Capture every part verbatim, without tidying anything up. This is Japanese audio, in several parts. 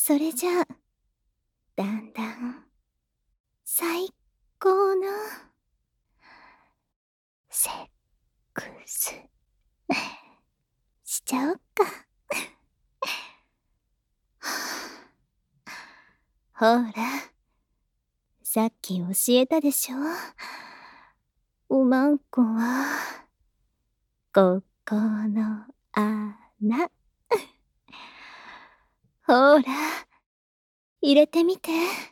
それじゃあ、だんだん、最高の、セックス、しちゃおっか。ほら、さっき教えたでしょ。おまんこは、ここの穴。ほら、入れてみて。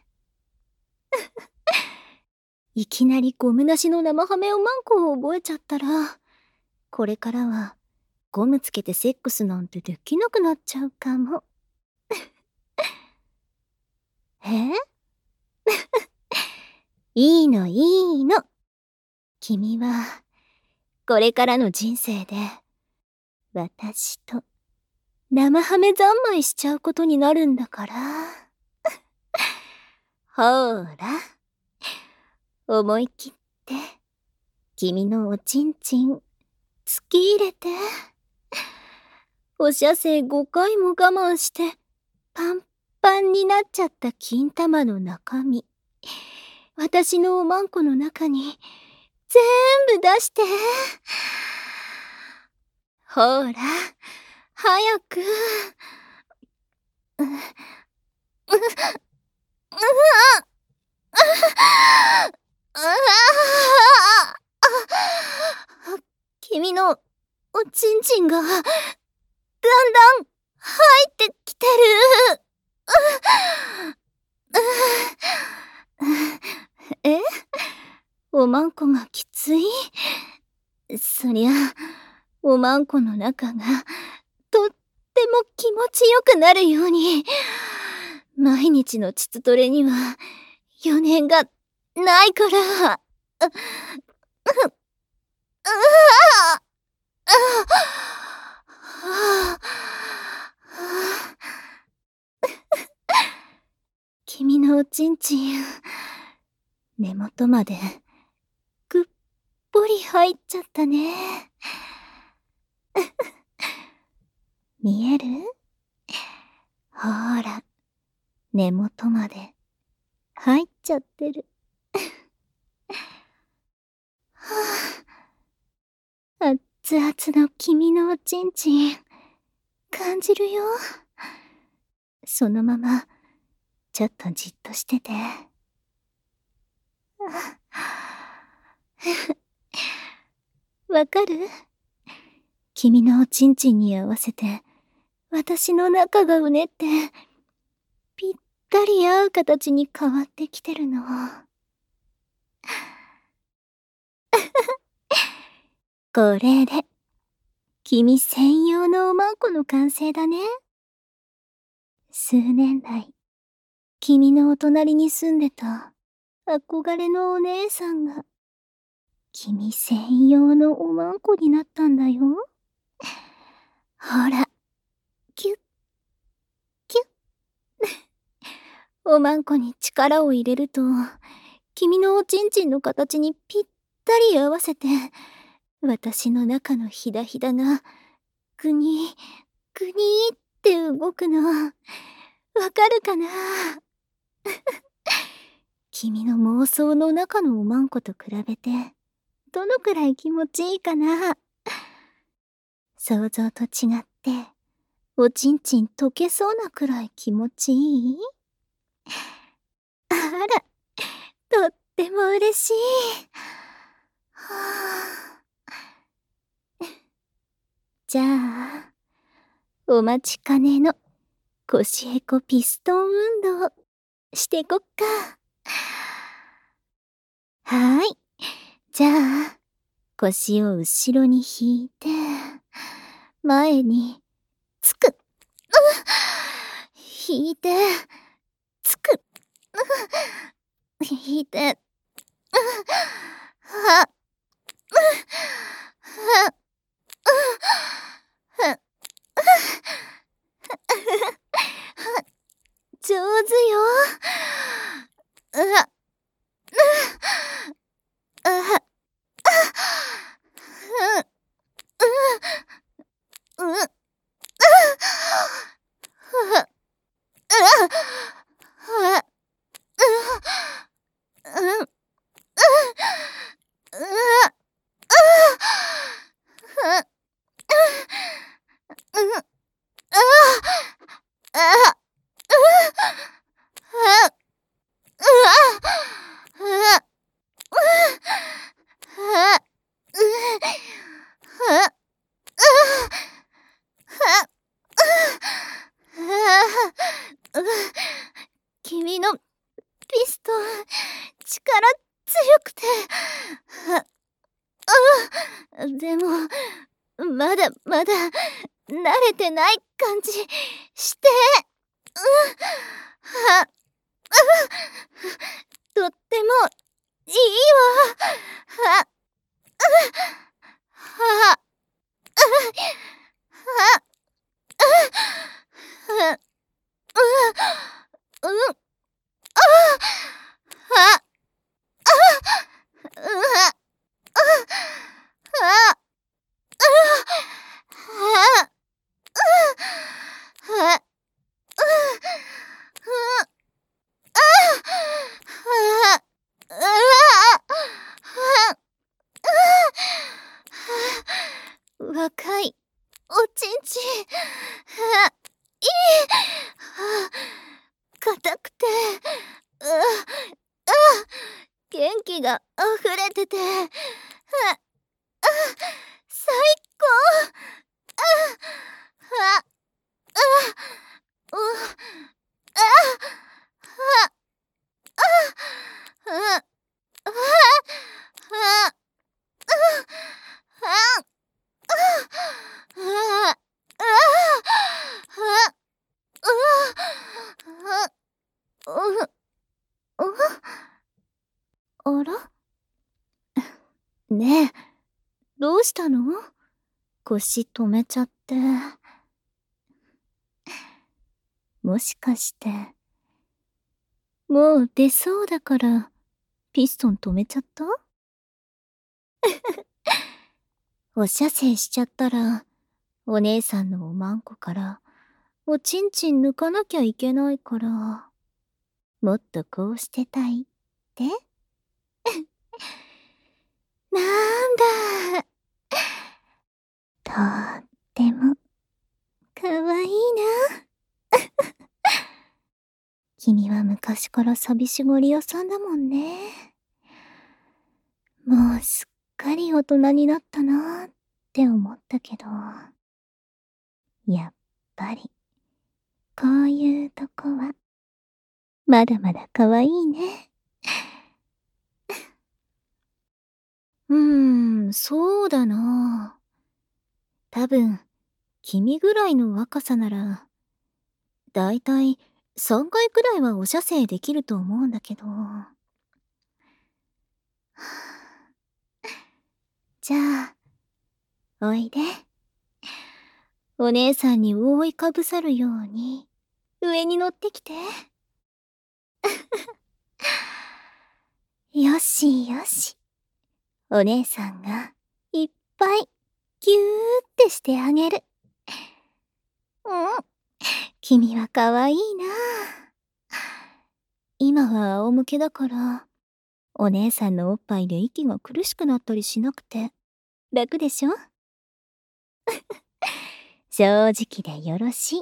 いきなりゴムなしの生ハメおまんこを覚えちゃったら、これからはゴムつけてセックスなんてできなくなっちゃうかも。えいいのいいの。君は、これからの人生で、私と生ハメ三昧しちゃうことになるんだから。ほーら、思い切って、君のおちんちん、突き入れて。お射精ごかいも我慢して、パンパンになっちゃった金玉の中身。私のおまんこの中に、全部出して。ほーら、早く。う、う、う、君のおちんちんがだんだん入ってきてる。え？おまんこがきつい？そりゃ、おまんこの中がとっても気持ちよくなるように、毎日の膣トレには余念がないから。君のおちんちん、根元までぐっぽり入っちゃったね。見える？ほーら、根元まで入っちゃってる。あっつあつの君のおちんちん、感じるよ。そのまま、ちょっとじっとしてて。わかる？君のおちんちんに合わせて、私の中がうねって、ぴったり合う形に変わってきてるの。これで、君専用のおまんこの完成だね。数年来、君のお隣に住んでた憧れのお姉さんが、君専用のおまんこになったんだよ。ほら、キュッ、キュッ。おまんこに力を入れると、君のおちんちんの形にぴったり合わせて、私の中のひだひだが、ぐに、ぐにーって動くの。わかるかな？君の妄想の中のおまんこと比べて、どのくらい気持ちいいかな？想像と違って、おちんちん溶けそうなくらい気持ちいい？あら、とっても嬉しい。はあ、じゃあ、お待ちかねの腰へこピストン運動してこっか。はーい。じゃあ、腰を後ろに引いて、前に、つく。引いて、つく。引いて、は、は、は、上手よ。うわ、うわ、う、う、う、 ああ、あ、う、あ、うわ、う、あ、う、あ、う、君のピストン、力強くて、あ、でも、まだまだ慣れてない感じして、う、は、とってもいいわ。は、は、は、は、う、うん、あ、は、うわ、あ、は、は、は、うわ、は、若いおちんちん、は、いい、は、硬くて、う、あ、元気が溢れてて、は、あ、最高、あ、は、あ、う、あ、は、あ、は、は、は、は、は、は、は、う、う、あら？ねえ、どうしたの？腰止めちゃって。もしかして、もう出そうだから、ピストン止めちゃった？お射精しちゃったら、お姉さんのおまんこから、おちんちん抜かなきゃいけないから、もっとこうしてたいって？なんだ。とっても、かわいいな。君は昔から寂しがり屋さんだもんね。もうすっかり大人になったなーって思ったけど、やっぱり、こういうとこは、まだまだ可愛いね。うーん、そうだな。多分、君ぐらいの若さなら、だいたいさんかいくらいはお射精できると思うんだけど。じゃあ、おいで。お姉さんに覆いかぶさるように、上に乗ってきて。よしよし。お姉さんがいっぱいぎゅーってしてあげる。うん。君はかわいいな。今は仰向けだから、お姉さんのおっぱいで息が苦しくなったりしなくて楽でしょ？正直でよろしい。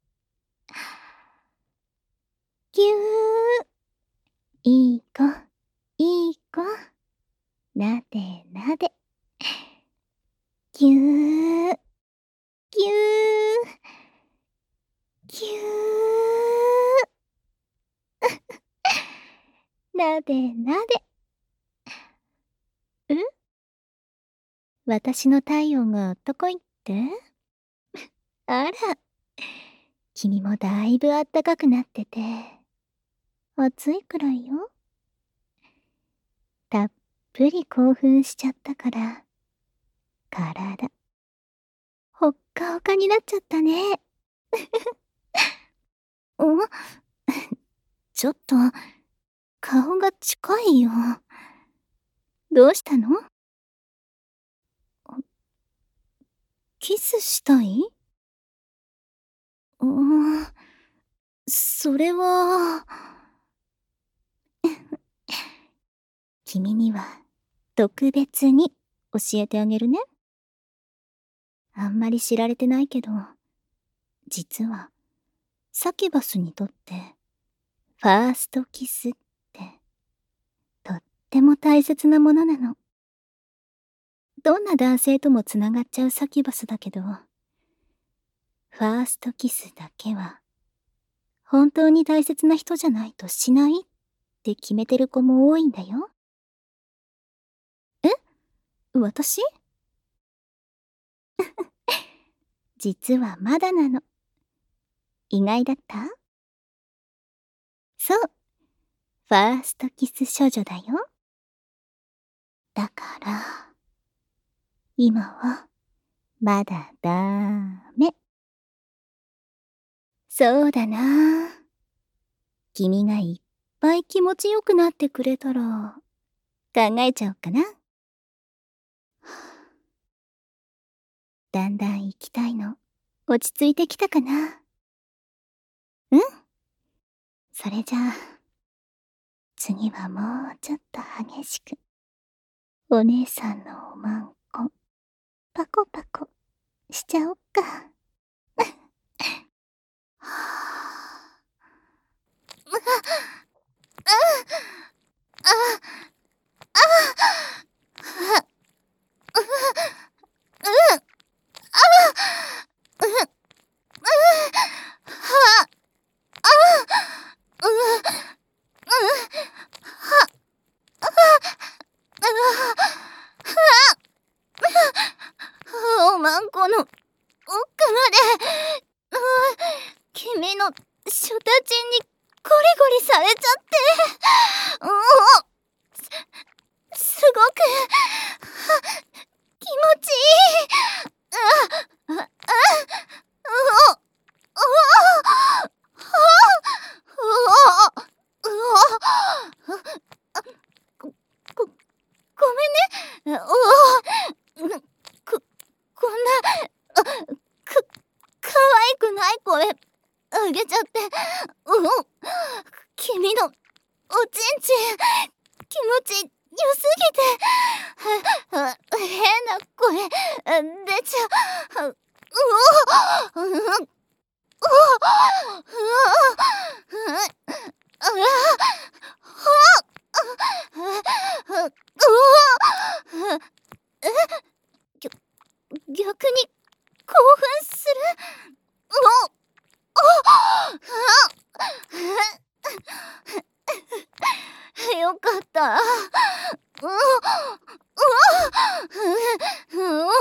ぎゅー。いい子、いい子。なでなで。ぎゅー、ぎゅー、ぎゅー。なでなで。ん？私の体温があったかいって？あら、君もだいぶあったかくなってて、暑いくらいよ。たっぷり興奮しちゃったから、体、ほっかほかになっちゃったね。ん？ちょっと、顔が近いよ。どうしたの？キスしたい？うーん、それは君には特別に教えてあげるね。あんまり知られてないけど、 実は、サキュバスにとって、ファーストキスって、とっても大切なものなの。どんな男性ともつながっちゃうサキュバスだけど、ファーストキスだけは、本当に大切な人じゃないとしないって決めてる子も多いんだよ。え？私？実はまだなの。意外だった？そう。ファーストキス処女だよ。だから、今は、まだダメ。そうだな。君がいっぱい気持ちよくなってくれたら、考えちゃおうかな。だんだん行きたいの、落ち着いてきたかな。うん？それじゃあ、次はもうちょっと激しく、お姉さんのおまんこ、パコパコしちゃおっか。はぁ。うあ、あ、あ、あ、う、う、あ、う、う、は、あ、う、う、は、あ、う、は、おまんこの奥まで、う、君のショタチンにゴリゴリされちゃって、うお、す、すごく、は、気持ちいい。あ、あ、あ、うお、うお、うお、うお、あ、ご、ご、ごめんね。おお、こ、こんな、あ、く、可愛くない声、あげちゃって、うお、君の、おちんちん、気持ちよすぎて、は、は、変な声、出ちゃう、うお、う、うお、うお、う、あら、ほ、う、うお、え、ぎょ、逆に、興奮する？お、お、よかった。うお、うお、うお、うお、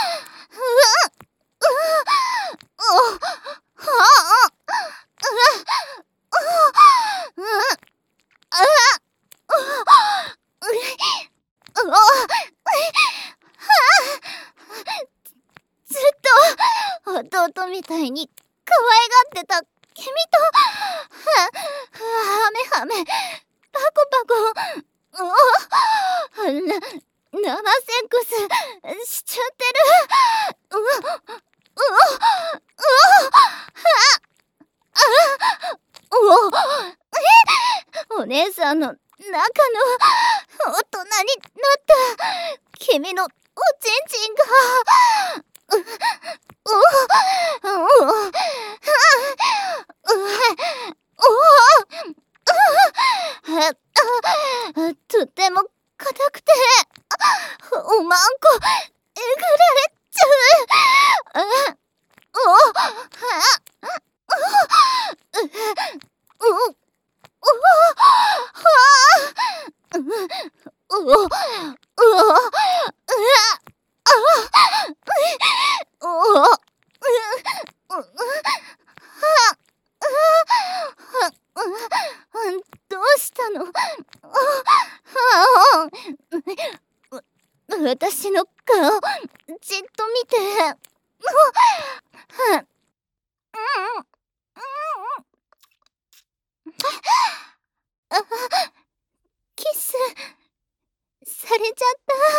ずっと弟みたいに可愛がってた君と、は、はめはめ、パコパコ、うお、な、生セックスしちゃってる。うお、うお、うお、は、あ、うお、え、お姉さんの中の大人になった君のおちんちんが、う、お、お、お、は、う、お、は、あ、とても硬くて、おまんこ、えぐられちゃう。あ、お、は、う、う、お、はあ、う、うお、うお、うわ、あ、う、お、う、う、は、は、う、どうしたの？あ、あ、私の顔、じっと見て。は、うん、うん、あ、キスされちゃった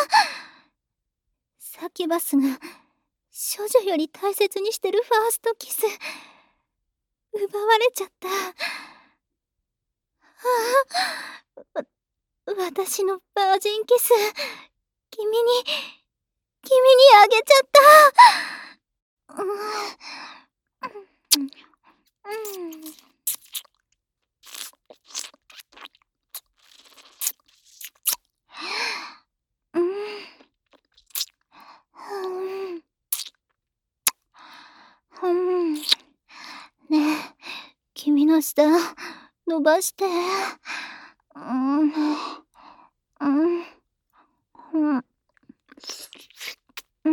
。サキュバスが処女より大切にしてるファーストキス奪われちゃった。はあ、わ、私のバージンキス君に君にあげちゃった。うん。 うん。うん。ねえ、君の舌、伸ばして。うん。うん。うん。うん。うん。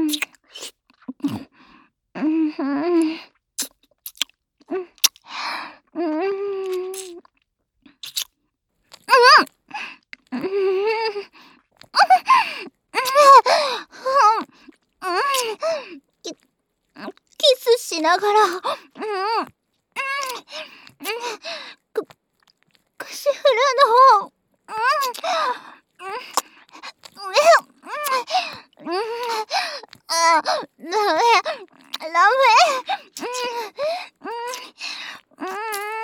うん。うん。うん。キキスしながら、うん。うん。く、口フラの方、うん。うん。うん。あ、ダメ、ダメ。うん。うん。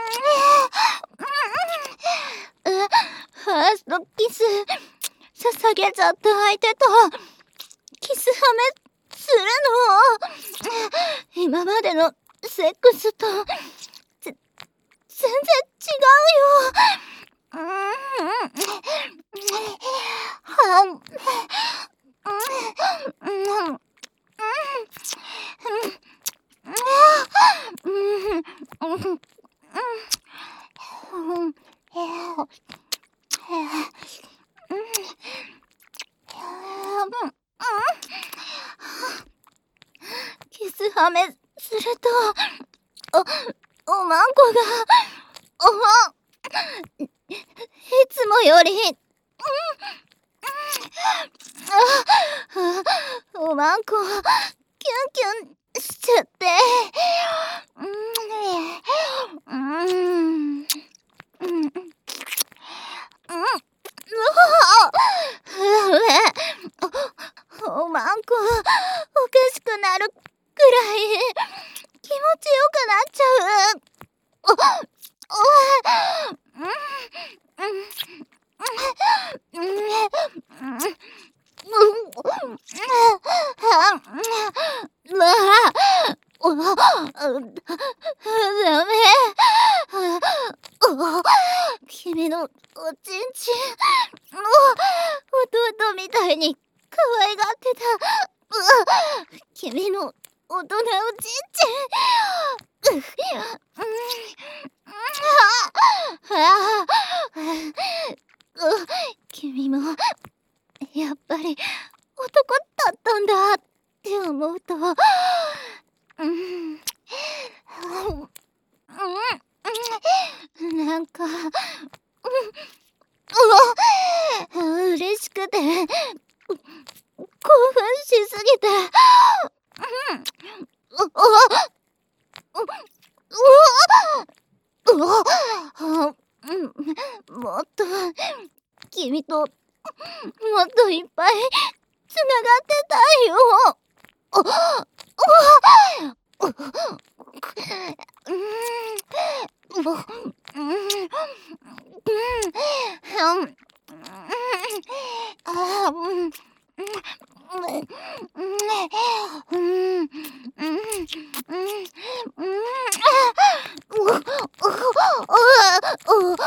うん。ファーストキス、捧げちゃった相手と、キスハメするの？今までのセックスと、ぜ、全然違うよ。うん。はん。うん。うん。うん。うん。キスハメすると、お、おまんこが、お、いつもより、うん、おまんこ、キュンキュンしちゃって、うん、うん、うん、うん、お、おまんこ、おかしくなるくらい、気持ちよくなっちゃう。お、お、うん、うん、うん、うん、うん、まあ、お、ダメ。君のおちんちん、もう、弟みたいに可愛がってた。君の大人おちんちん。うん、君もやっぱり男だったんだって思うと、うん、うん、なんか、うん、うわ、嬉しくて興奮しすぎて、うん、う、うわ、う、うわ、うわ、うん、もっと君ともっといっぱいつながってたいよ。あ、うわ、うん、もう、うん、うん、うん、あ、うん、うん、うん、うん、うん、うん、うわ、うわ、うわ、うわ、うわ、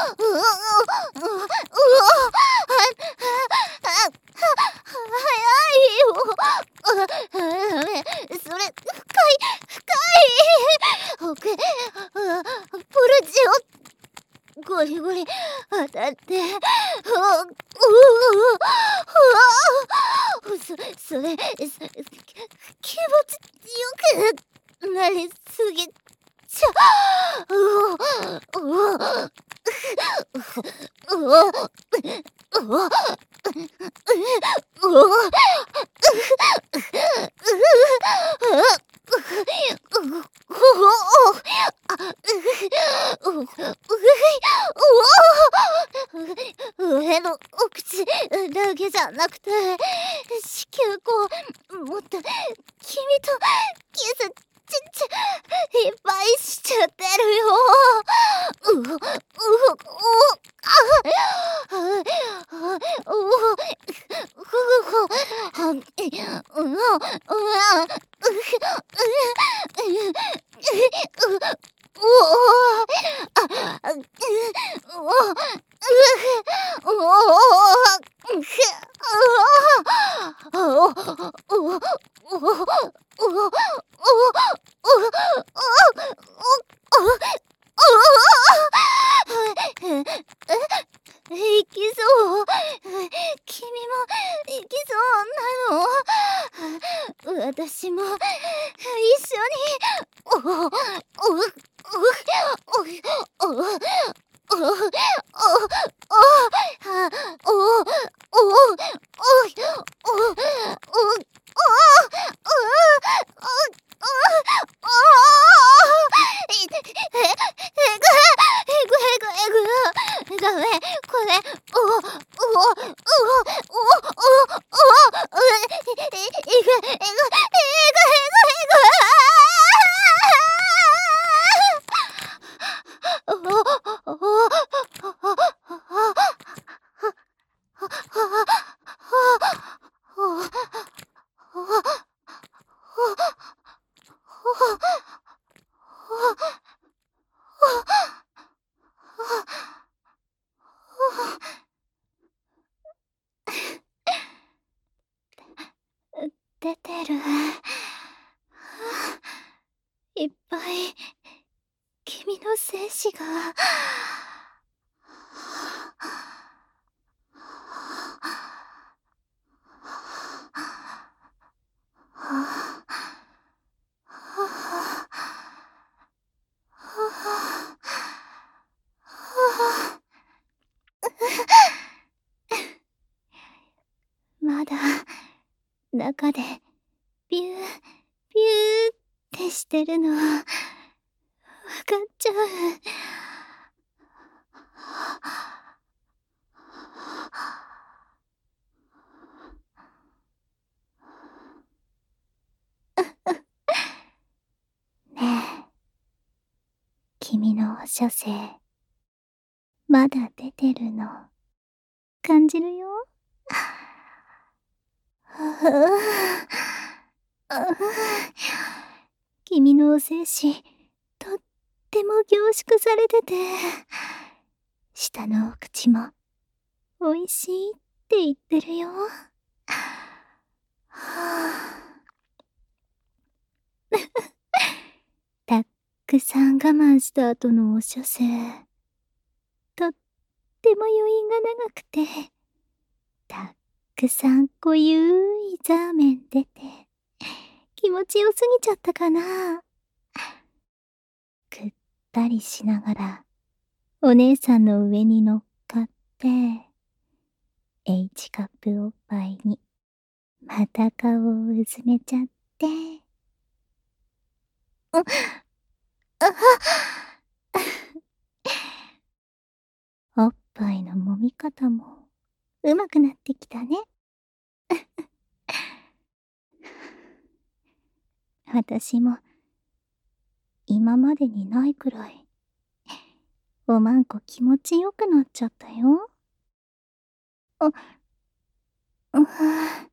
早いよ。それ、深い、深い。奥、ポルチオ、ゴリゴリ当たって、うわ、うわ、そ、それ、そ気持ちよくなりすぎちゃう。うわ、うわ、うわ、うわ、うわ、上のお口だけじゃなくて、子宮口もっと君とキスちっちゃいっぱいしちゃってるよ。うううああうえ、いきそう。君もいきそうなの？私も一緒に。おお、おう、おう、おう、おう、おう、おう、おう、あ、おう、おう、おう、おう、おう、おう、いて、え、えぐ、えぐえぐえぐ。ダメ、これ、おお、おお、おお、おお、おお、おえ、いぐ、えぐ、えぐ、えぐ、えぐ、おお、おお、出てる。いっぱい君の精子が。まだ中でビュービューってしてるのわかっちゃう。ねえ、君のお射精まだ出てるの感じるよ。君のお精子とっても凝縮されてて、下のお口もおいしいって言ってるよ。たっくさん我慢した後のお射精、とっても余韻が長くて、たっくさん濃ゆいザーメン出て気持ちよすぎちゃったかな。くったりしながらお姉さんの上に乗っかって H カップおっぱいにまた顔をうずめちゃって、うっ、あおっぱいの揉み方もうまくなってきたね。私も今までにないくらいおまんこ気持ちよくなっちゃったよ。あ、うは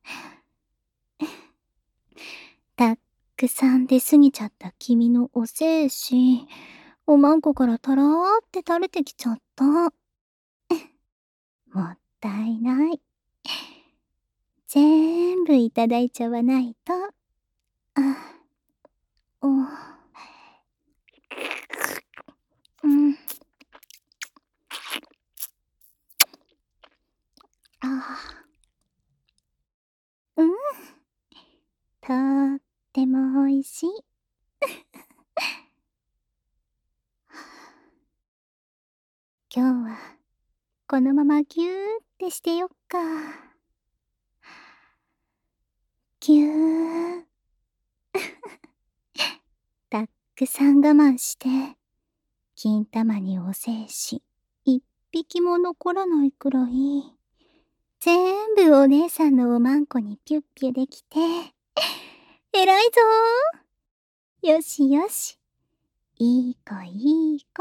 たっくさん出すぎちゃった君のお精子、おまんこからたらーって垂れてきちゃった。もったいない。全部いただいちゃわないと。あ、お、うん。あ、うん。とーってもおいしい。今日はこのままギューってしてよっか。ぎゅー。たっくさん我慢して、金玉にお精子一匹も残らないくらい、全部お姉さんのおまんこにピュッピュできて、偉いぞー。よしよし。いい子いい子。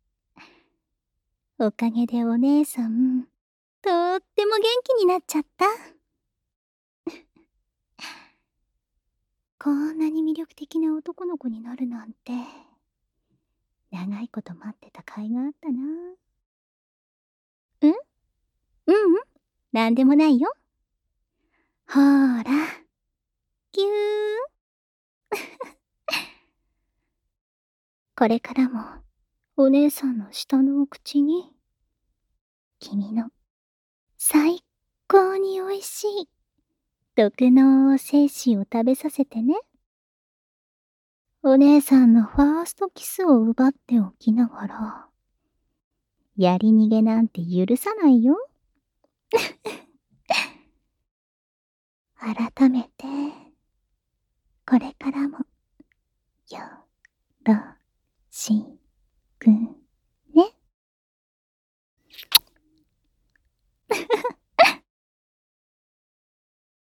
おかげでお姉さん、とっても元気になっちゃった。こんなに魅力的な男の子になるなんて、長いこと待ってた甲斐があったな。ん？ううん、なんでもないよ。ほーら、ぎゅー。 これからもお姉さんの舌のお口に、君の最高においしい毒の精子を食べさせてね。お姉さんのファーストキスを奪っておきながら、やり逃げなんて許さないよ。改めて、これからも、よろしくね。